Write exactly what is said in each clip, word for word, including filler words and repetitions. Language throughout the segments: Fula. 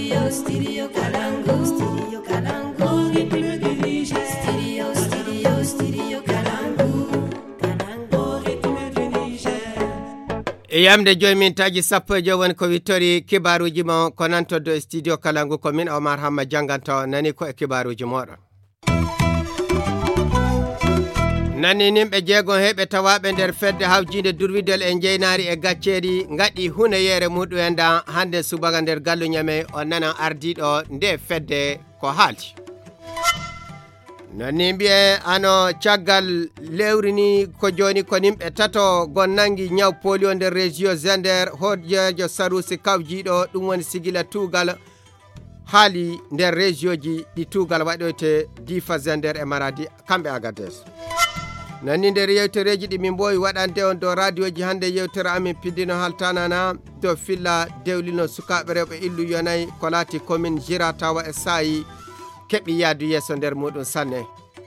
Studio, studio Kalangu. Studio Kalangu. Studio, studio, studio Kalangu. Kalangu. E yamde joymin taji sappo e jowon ko wittori kibaruji mo ko nanto do studio Kalangu ko min Omar Hamma janganto nani ko e kibaruji modon. Nani nimɓe jeegon heɓe tawaɓe nder fedde hawjinde durwidel e jeynaari e gacceri ngaɗi huneyere muɗum enda hande subaga nder gallu ñame o nana ardiɗo nde fedde ko haalti. Nani mbiye ano caggal lewrini ko joni ko nimɓe tato gonnangi ñaw polio nder région Zender hojejo Sarusi kawjiɗo ɗum woni sigila tugal haali nder région ji ɗi tugal waɗoyte Difa Zender e Maradi kamɓe Agadez. Nani nder yewtereji ɗi min mbowi waɗante on do radio ji hande yewtere amin piddino haltanana do filla dewlino sukaɓe rewɓe illu yonayi ko laati commune Jira tawa e sayi keɓi yaadu yesso nder muɗum sanne.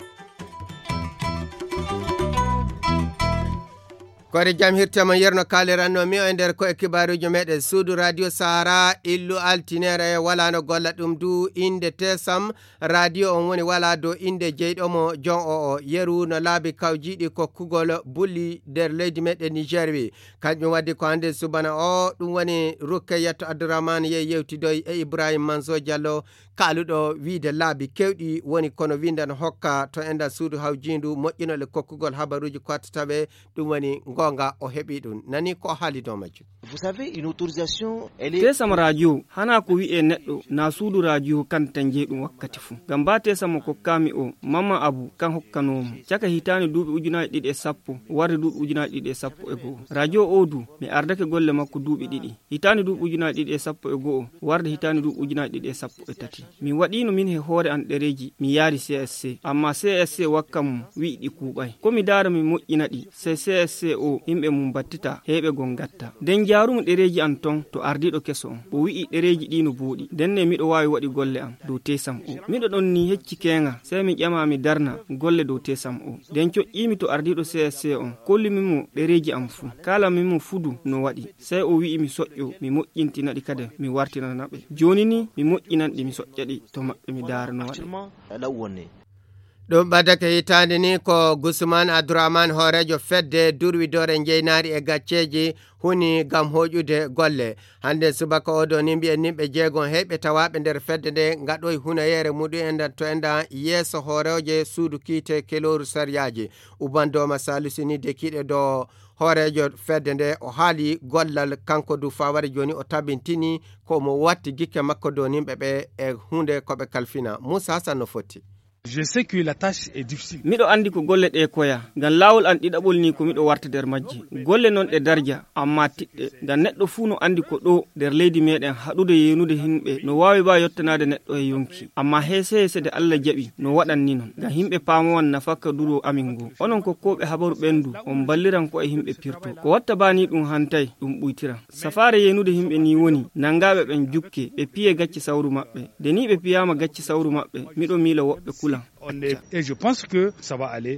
Kore jam hirtama yerno kaliranno mi o e nder ko e kibaruji meɗen suudu radio Sahara illu altinere wala no golla ɗum du inde tesam radio on woni wala do inde jeyɗomo jon o o yeru no laabi kawjiɗi ko kugol bulli nder leydi meɗen Niger wi kanƴum waddi ko hande subana o ɗum woni Rukkayatu Abdourahmane ye yewtidoy e Ibrahim Manso Diallo kaaluɗo wiide laabi kewɗi woni kono windan hokka to enda suudu hawjindu moƴƴinole kokkugol habaruji kottataɓe ɗum woni gonga o heɓi ɗum nani ko haali do majjum. Vous savez une autorisation elle est tesam radio hana ko wi'e neɗɗo na suudu radio kan tan jeeɗum wakkati fu ngam ba tesam ko kami o mama abu kan hokkanomo caka hitani duuɓi ujunaji ɗiɗi e sappo warde duuɓi ujunaji ɗiɗi e sappo e go'o radio odu mi ardake golle makko duuɓi ɗiɗi hitani duuɓi ujunaji ɗiɗi e sappo e go'o warde hitani duuɓi ujunaji ɗiɗi e sappo e tati mi waɗino min he hoore an ɗereji mi yaari C S C amma C S C wakkam wi'i ɗi kuuɓay komi daara mi moƴƴina ɗi se C S C o yimɓe mum battita heɓe gon gatta nden jaarumo ɗereji an ton to ardiɗo keso on o wi'i ɗereji ɗi no booɗi denne miɗo wawi waɗi golle am dow tesam o miɗo ɗon ni hecci kenga sey mi ƴama mi darna golle dow tesam o nden coƴƴimi to ardiɗo C S C on kollimimo ɗereji am fuu kalamimo fudu no waɗi sey o wi'i mi soƴƴo mi moƴƴintinaɗi kade mi wartinanaɓe joni ni mi moƴƴinanɗi mi soƴƴaɗi to maɓɓe mi daara no waɗi. ɗum ɓadake hitande ni ko Gusman Abdourahmane hoorejo fedde durwidore jeynaari e gacceji huni gam hoƴude golle hande subaka oɗo ni mbiyen nimɓe jeegon heɓe tawaɓe nder fedde nde gaɗoy hunayere muɗum enda to enda yeeso hooreje suudu kiite keloru sariyaji ubandoma salusi ni dekiɗe do hoorejo fedde nde o haali gollal kanko du fawari joni o tabintini ko mo watti gikke makko do nimɓe ɓe e hunde koɓe kalfina Moussa Hassan no fotti. Je sais que la tâche est difficile. Miɗo andi ko golle ɗe koya ngam laawol an ɗiɗaɓol ni ko miɗo warta nder majji golle noon ɗe darja amma tiɗɗe ngam neɗɗo fuu no andi ko ɗo nder leydi meɗen haɗude yenude himɓe no wawi ba yettanade neɗɗo e yonki amma heese heese de Allah jaɓi no waɗanni non ngam himɓe paamowan nafakka duro amin go onon ko koɓe habaru ɓendu on balliran ko e himɓe pirto ko watta bani ɗum hantay ɗum ɓuytiran safare yenude himɓe ni woni nangaɓe ɓen jukke ɓe piye gacci sawru maɓɓe de ni ɓe piyama gacci sawru maɓɓe miɗo miila woɓɓe kula. On est, et je pense que ça va aller.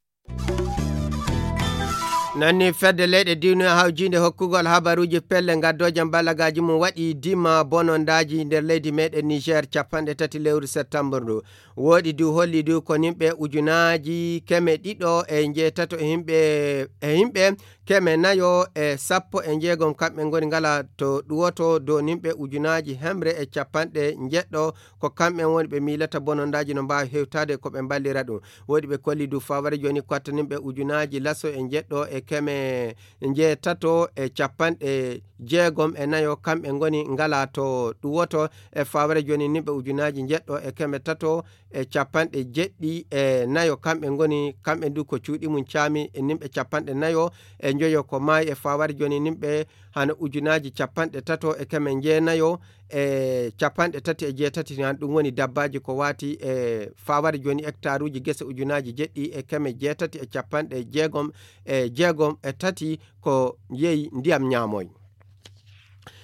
Nanni fedde leyɗe diwnu hawjinde hokkugol habaruji pelle gaddoje ballagaji mum waɗi dima bonondaji nder leydi meɗen Niger capanɗe tati lewru septembre ndu woɗi du holli du ko nimɓe ujunaji keme ɗiɗo e jeetato e himɓe e himɓe keme nayo e sappo e jeegom kamɓe goni ngala to ɗuwoto dow nimɓe ujunaji hemre e capanɗe jeɗɗo ko kamɓe woni ɓe milata bonondaji no mbawi hewtade ko ɓe ballira ɗum woɗi ɓe kolli du faware joni kotta nimɓe ujunaji lasso e jeɗɗo e keme jeetato e capanɗe jeegom e nayo kamɓe goni ngala to ɗuwoto e faware joni nimɓe ujunaji jeɗɗo e keme tato e capanɗe jeɗɗi e nayo kamɓe goni kamɓe du ko cuuɗi mum caami e nimɓe capanɗe nayo e joyo ko maayi e faware joni nimɓe hano ujunaji capanɗe tato e keme jeenayo e capanɗe tati e jeetati han ɗum woni dabbaji ko wati e faware joni hectare uji gese ujunaji jeɗɗi e keme jeetati e capanɗe jeegom e jeegom e tati ko yeeyi ndiyam ñaamoy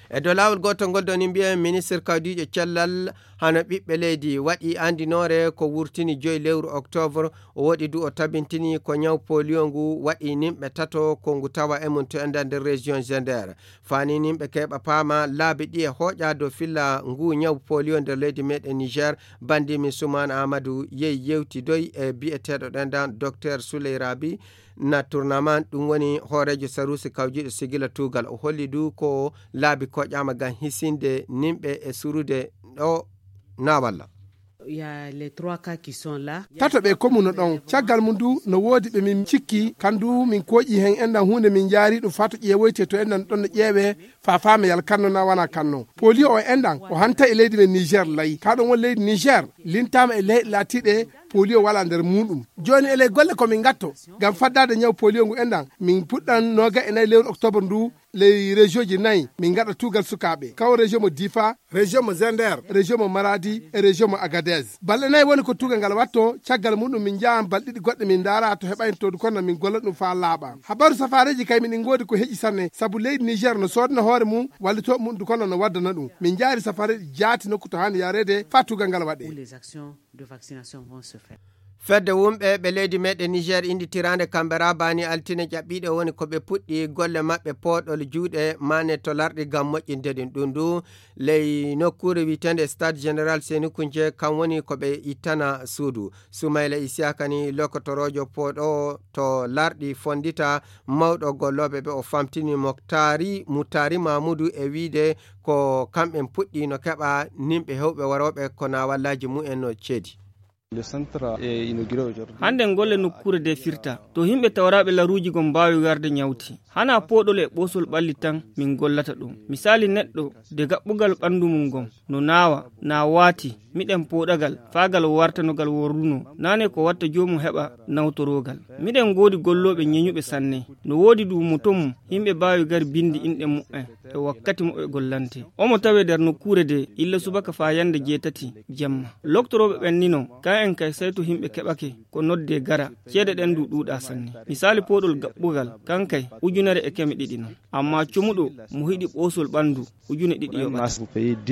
e do lawol gotol ngol doni mbiya ministre kawdijo cellal hano ɓiɓɓe leydi waɗi andinore ko wurtini joyi lewru octobre o woɗi du o tabintini ko ñaw polio ngu waɗi nimɓe tato ko ngu tawa e mum to enda nder région Zender fani nimɓe keɓa paama laabi ɗi e hoƴa dow filla ngu ñaw polio nder leydi meɗen Niger bandimi Soumane Amadou yehi yewti doy e bi'eteɗo ɗendan docteur Souley Rabi na tournement ɗum woni hoorejo sarusi kawjiɗo sigila tugal o holli du ko laabi koƴama gam hisinde nimɓe e surude ɗo na walla. Il y a les trois cas qui sont là. Tato be commune don caggal mun du no wodi be min cikki kandu min koji hen endan hunde min jaari do fatu ƴeewoyte to endan don ƴeewe fa faama yal kanno na wana kanno polio o endan o hanta e leydi men Niger lay ka don won leydi Niger lintama e leydi latide polio wala nder mudum joni ele golle ko min gatto gam faddade nyaw polio ngu endan min puddan noga e nay lewru octobre ndu les régions ji nayi min gada tugal sukabe kaw région mo Difa région mo Zender région mo Maradi e région mo Agadez balle nayi woni ko tugal ngal watto caggal mudum min jaam baldidi godde min dara to hebayn to kono min golla dum fa laaba habaru safareji kay min ngodi ko heji sanne sabu leydi Niger no sodna hoore mum walli to mum kono no waddana dum min jaari safareji jaati nokku to hande yarede fa tugal ngal wade les actions de vaccination vont se faire. fedde wumɓe ɓe leydi meɗen Niger inditirande kamɓe rabani altine ƴaɓɓiɗe woni koɓe puɗɗi golle maɓɓe poɗol juuɗe mane to larɗi gam moƴƴinde ɗin ɗum du ley nokkure witende stade général Seni Kunce kam woni koɓe ittana suudu Soumaïla Isiaka ni lokotorojo poɗo to larɗi fondita mawɗo golloɓe ɓe o famtini Moktari Moutari Mamoudou e wiide ko kamɓe puɗɗi no keɓa nimɓe hewɓe waroɓe ko na wallaji mumen no ceedi. hande golle nokkure de firta to himɓe tawraɓe laruji gon mbawi garde nyawti hana poɗol e ɓosol ɓalli tan min gollata ɗum misali neɗɗo de gaɓɓugal ɓandu mum gon no nawa na wati miɗen poɗagal fagal wartanogal worruno nane ko watta jomum heɓa nawtorogal miɗen godi golloɓe nyenyuɓe sanne no wodi du mutum himɓe bawi gar bindi inɗe mu'en e wakkati mo e gollante omo tawe der nokkure de illa subaka fa yande jeetati jemma loktoroɓe ɓen nino ka en kay saytu himɓe keɓake ko nodde gara ceede ɗen du ɗuɗa sanne misali poɗol gaɓɓugal kankay ujunere e keme ɗiɗi non amma comuɗo mo hiɗi ɓosol ɓandu ujune ɗiɗi yoɓata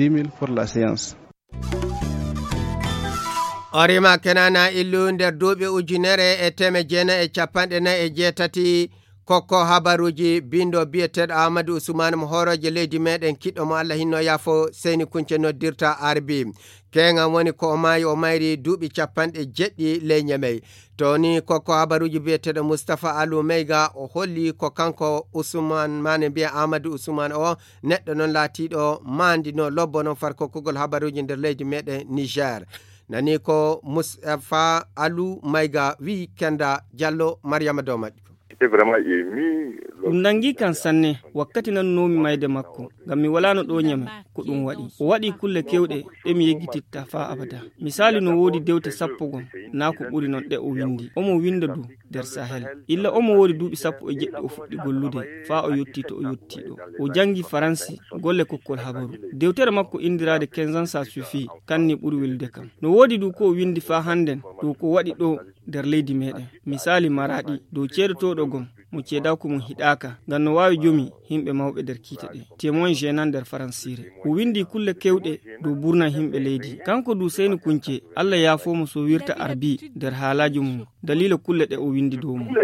orima kenana illu nder duuɓi ujunere e teme jeena e capanɗe nayi e jeetati kokko habaruji bindo biyeteɗo Amadou Ousmane mo horoje leydi meɗen kiɗɗo mo Allah hinno yafo Seni Kunce noddirta arbi kenga woni ko o maayi o mayri duuɓi capanɗe jeɗɗi ley ñamey to ni kokko habaruji biyeteɗo Moustapha Alou Meyga o holli ko kanko Ousmane mane mbiya Amadou Ousmane o neɗɗo noon laatiɗo mandi no lobbo noon far kokkugol habaruji nder leydi meɗen Niger nani ko Moustapha Alou Meyga wi Kenda Diallo Mariama Domaɗi ɗum nangi kan sanne wakkati nan nomi mayde makko ngam mi walano ɗo nyame ko ɗum waɗi o waɗi kulle kewɗe ɗe mi yeggititta fa abada misali no wodi dewte sappo gon na ko ɓuri non ɗe o windi omo winda du nder Sahel illa omo wodi duuɓi sappo e jeɗɗi o fuɗɗi gollude fa o yotti to o yotti ɗo o jangi faransi golle kokkol habaru dewtere makko indirade quinze ans ça suffit kanni ɓuri wilde kam no wodi du ko o windi fa handen dow ko waɗi ɗo nder leydi meɗen misali Maradi dow ceedotoɗo gon mo ceeda ko mum hiɗaka ngam no wawi jomi himɓe mawɓe nder kiite ɗe témoin gênant nder faransire o windi kulle kewɗe dow burna himɓe leydi kanko du Seni Kunce Allah yafomo so wirta arbi nder haalaji mum dalila kulle ɗe o windi dow mum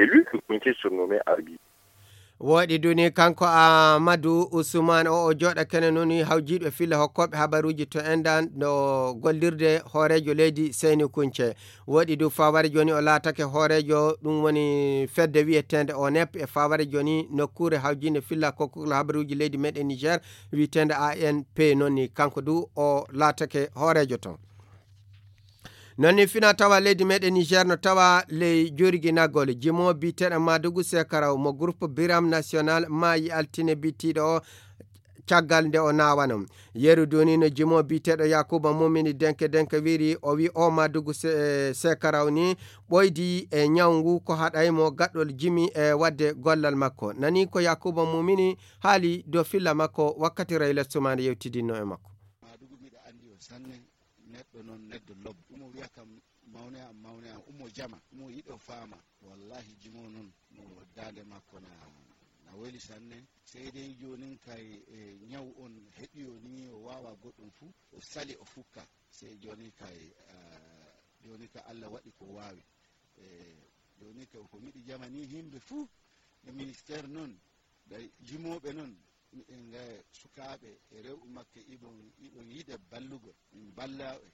woɗi duni kanko Amadou Ousmane o o joɗa kene noni hawjiɗo fille hokkoɓe habaruji to endan no gollirde hoorejo leydi Seni Kunce woɗi du faware joni o laatake hoorejo ɗum woni fedde wiyetende O N E P e faware joni nokkure hawjinde filla kokkugol habaruji leydi meɗen Niger wiyetende A N P nonni kanko du o laatake hoorejo ton nonni fina tawa leydi meɗen Niger no tawa ley jorigi nagol jimo biteɗo Madougou Sekaraw mo groupe Biram National maayi altine bitiɗo o caggal nde o nawanom yeru doni no jimo biteɗo Yakuba Mumini denke denke wiri o wi o Madougou Sekaraw ni ɓoydi e nyawngu ko haɗaymo gaɗɗol jimi e wadde gollal makko nani ko Yakuba Mumini haali do filla makko wakkati Rayla Soumane yewtidinno e makko neɗɗo noon neɗɗo lobbo umo wiya kam mawne am mawne am umo jama umo yiɗo faama wallahi jimo noon no dande makko na na weli sanne seydi jonin kay e ñaw goɗɗum fuu o sali o fukka sey joni kay joni ka Allah waɗi ko wawi e joni ka ko miɗi jamani himɓe fuu e ministére noon ɓe jimoɓe noon miɗen ga sukaɓe e rewɓe makke iɓon iɓon yiɗe ballugol min balla e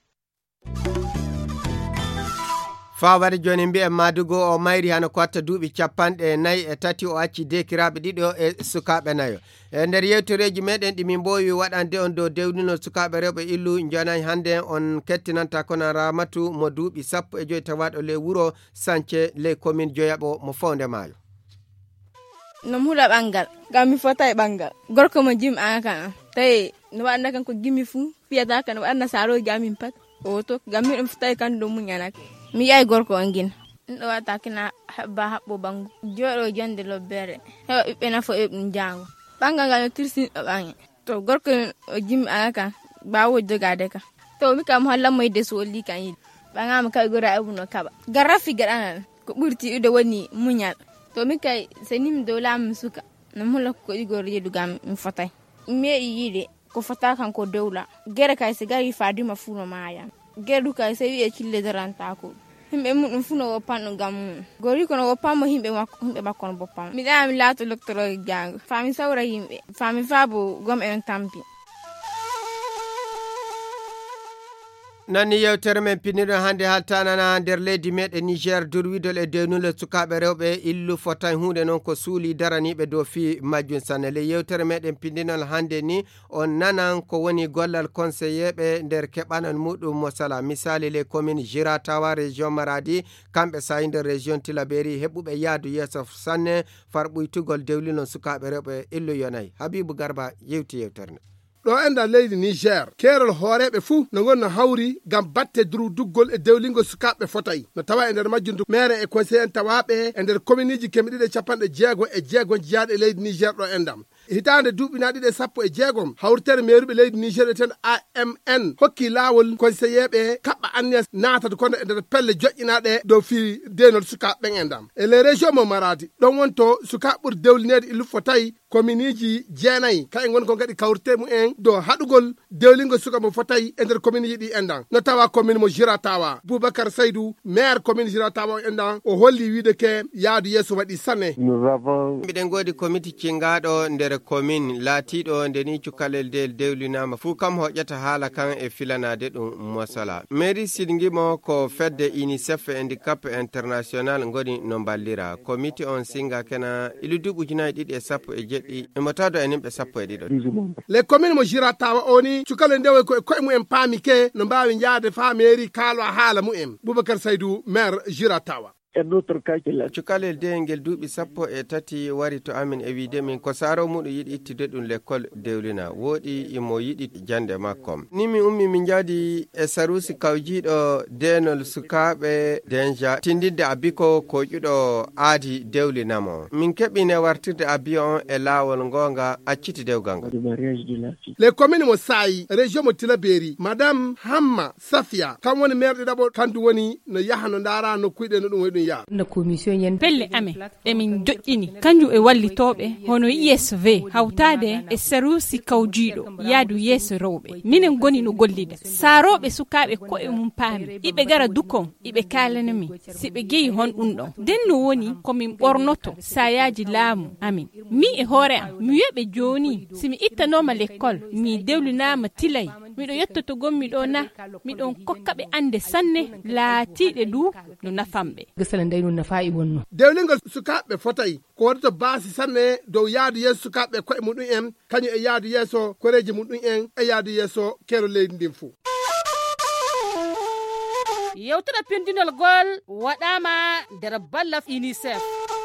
fawade joni mbi'e madugo o mayri hano ko watta duuɓi capanɗe nayyi e tati o acci dekiraɓe ɗiɗo e sukaɓe nayo e nder yewtoreji meɗen ɗimin mbowi waɗande on dow dewnuno sukaɓe rewɓe illu jonani hande on kettinanta kono Ramatu mo duuɓi sappo e joyi tawaɗo ley wuuro Sance ley commune Joyaɓo mo Fawde Maayo. No huula ɓangal ngam mi fota e ɓangal gorko mo jim an kan tawi no waɗna kanko gimmi fuu fiyata ka no waɗna saroji amin pat o to ngam miɗon tawi kanko ɗo muñanaka mi yahi gorko on gina ɗo wata kina heɓba haɓɓo bangu joɗo jonde lobbere heɓa ɓiɓɓe nafo e ɗum jango ɓangal ngal no tirsinɗo ɓange to gorko o jimmi an kan bawo jogade ka to mi kam hollanmo yidde so olli kan yiɗi ɓangama kawi gora ebuno kaɓa garrafi gaɗanal ko ɓurti ɗuɗo woni muñal to mi kay seni mi dow laamu mi suka no mulla ko igor yedugam mi fotay mi yeeɗi yiide ko fota kanko dowla gere kay so gari fadima fuu no maaya gere du kay so wi'e cille darantako himɓe muɗum fuu no woppanɗo ngam mum gori kono woppamo himɓe makko himɓe makko no boppamo mi ɗaya mi laato docteur jango fami sawra yimɓe fami faabo gom en tampi. nani yewtere men pinniɗo hande haltanana nder leydi meɗen Niger durwidol e dewnule sukaɓe rewɓe illu fotan hunde noon ko suuli daraniɓe dow fi majjum sanne le yewtere meɗen pinninol hande ni on nanan ko woni gollal conseillerɓe nder keɓanal muɗum mo sala misali les communes Giratawa région Maradi kamɓe sahi nder région Tilaberi heɓuɓe yaadu yesso sanne farɓuytugol dewlinon sukaɓe rewɓe illu yonayi Habibou Garba yewti yewtere nde ɗo enda leydi Niger kerol hooreɓe fuu no gonno hawri gam batte duru duggol e dewlingo sukaɓe fotayi no tawa e nder majjum maire e conseil en tawaɓe e nder commune ji kemi ɗiɗi e capanɗe jeego e jeegon jeyaɗe e leydi Niger ɗo endam hitande duuɓina ɗiɗi e sappo e jeegom hawritere meruɓe leydi Niger eten A M N hokki lawol conseillerɓe kaɓɓa anniya natata kono e nder pelle joƴƴinaɗe dow fi denol sukaɓe endam e les région mo Maradi ɗon wonto sukaɓe ɓuuri dewlinede illu fotayi commune ji jeenayyi ka en gon ko kadi kawrite mu en do haɗugol dewlingo suka mo fotayi e nder commune ji ɗi endan no tawa commune mo Giratawa Boubacar Saydou maire commune Giratawa endan o holli wiide ke yaadu yesso waɗi sanne mbiɗen godi comité cingaɗo nder commune laatiɗo ndeni cukalel del dewlinama fuu kam hoƴƴata haala kan e filanade ɗum mosala mairie sidguimo ko fedde UNICEF e handicap international goni no ballira comité on singa kena ilu duɓujunayi ɗiɗi e sappo e jeɗɗi e motado e nimɓe sappo e ɗiɗo les commune mo Giratawa oni cukale ndewe ko e koye mumen paami ke no mbawi yaade fa mairie kaalo haala mumen Boubacar Saydou maire Giratawa cukalel de ngel duuɓi sappo e tati wari to amin e wiide min ko saaro muɗum yiɗi ittude ɗum l'école dewlina woɗi imo yiɗi jande makkom ni mi ummi min jaadi e sarusi kawjiɗo denol sukaɓe déjà tindinde abiko ko ƴuɗo aadi dewlinamo min keɓine wartirde abiyo on e laawol ngonga acciti dewgal ngal les communes mo Sayi région mo Tilaberi madame Hamma Safia kam woni maire ɗiɗaɓo kandu woni no yaha no ndaara no kuyɗe no ɗum woy ɗum na commission yen pelle ame e min joƴƴini kanju e wallitoɓe hono I S V hawtade e sarusi kawjiɗo yaadu yeso rewɓe minen goni no gollida saroɓe sukaɓe ko e mum paami iɓe gara dukon iɓe kalanami siɓe geyi hon ɗum ɗon den no woni komin ɓornoto sayaji laamu amin mi e hoore am mi wiyaɓe joni simi ittanoma l'école mi dewlinama tilay miɗo yettoto gommi ɗo na miɗon kokkaɓe ande sanne laatiɗe du no nafamɓe dewlingol sukaɓe fotayi ko waɗata baasi sanne dow yaadu yeeso sukaɓe koye muɗum en kañum e yaadu yeeso koreji muɗum en e yaadu yeeso kero leydi ndin fuu yewtere pindinol gol waɗama nder balla UNICEF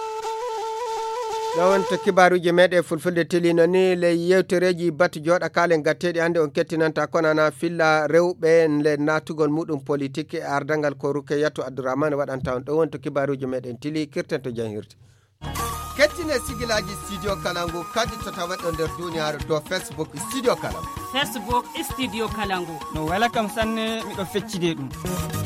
ɗo wonto kibaruji meɗe fulfulde telino ni le yewtereji batu joɗa kalen gatteɗi hande on kettinanta konana filla rewɓe le natugol muɗum politique e ardangal ko ruke yatto Abdourahmane waɗanta on ɗo wonto kibaruji meɗen tili kirten to janhirde kettine sigilaji studio kalangu kadi tota waɗɗo nder duniyaaru do Facebook studio kalangu Facebook studio kalangu no wala kam sanne miɗo feccide ɗum